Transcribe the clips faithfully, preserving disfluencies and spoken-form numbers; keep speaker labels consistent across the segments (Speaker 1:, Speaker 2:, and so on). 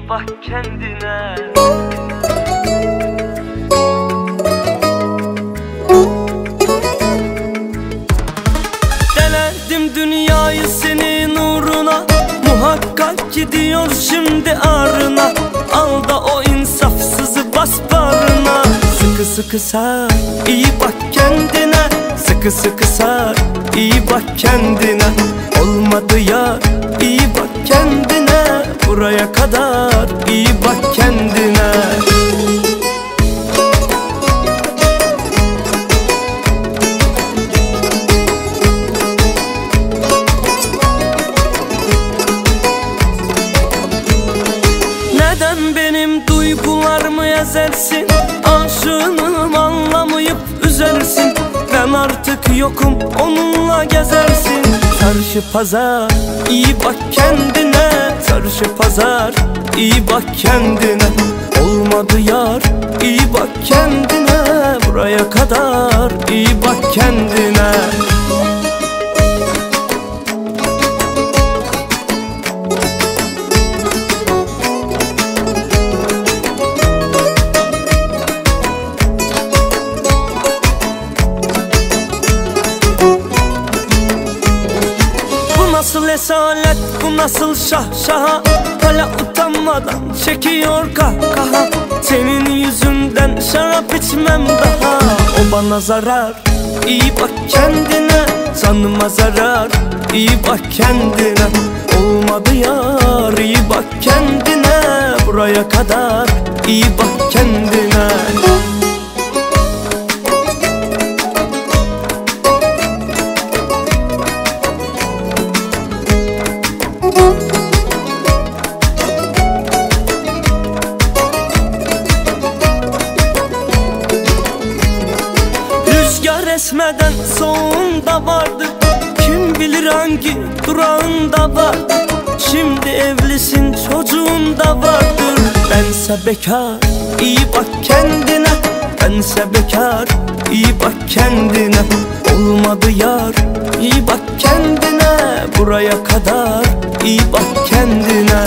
Speaker 1: iyi bak kendine. Denedim dünyayı senin uğruna, muhakkak gidiyor şimdi ağrına. Al da o insafsızı bas bağrına. Sıkı sıkı sar, iyi bak kendine. Sıkı sıkı sar, iyi bak kendine. Olmadı yar, iyi bak kendine. Buraya kadar iyi bak kendine. Neden benim duygularımı ezersin? Aşığınım anlamayıp üzersin. Ben artık yokum, onunla gezersin. Çarşı pazar, iyi bak kendine. Çarşı pazar, iyi bak kendine. Olmadı yar, iyi bak kendine. Buraya kadar iyi bak kendine. Nasıl esalet, bu nasıl şahşaha? Hala utanmadan çekiyor kahkaha. Senin yüzünden şarap içmem daha. O bana zarar, iyi bak kendine. Canıma zarar, iyi bak kendine. Olmadı yar, iyi bak kendine. Buraya kadar iyi bak kendine. Rüzgar esmeden soğuğunda vardır. Kim bilir hangi durağında vardır. Şimdi evlisin, çocuğun da vardır. Bense bekar, iyi bak kendine. Bense bekar, iyi bak kendine. Olmadı yar, iyi bak kendine. Buraya kadar iyi bak kendine.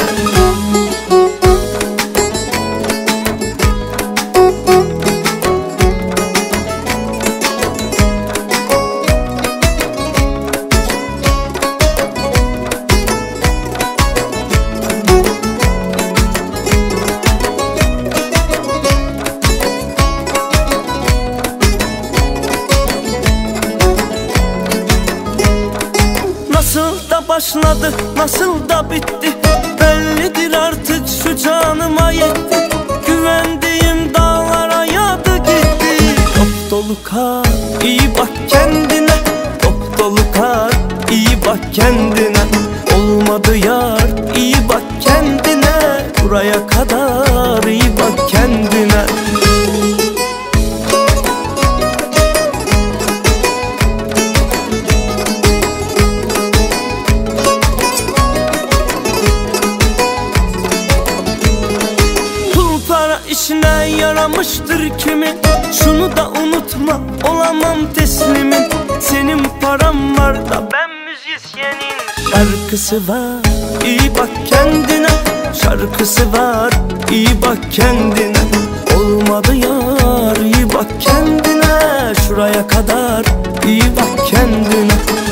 Speaker 1: Nasıl da başladı, nasıl da bitti. Bellidir artık şu canıma yetti. Güvendiğim dağlara yağdı gitti. Top dolu kar, iyi bak kendine. Top dolu kar, iyi bak kendine. Olmadı yar, iyi bak kendine. Buraya kadar iyi bak kendine. İşine yaramıştır kimin? Şunu da unutma, olamam teslimin. Senin param var da ben müzisyenin. Şarkısı var, iyi bak kendine. Şarkısı var, iyi bak kendine. Olmadı yar, iyi bak kendine. Şuraya kadar iyi bak kendine.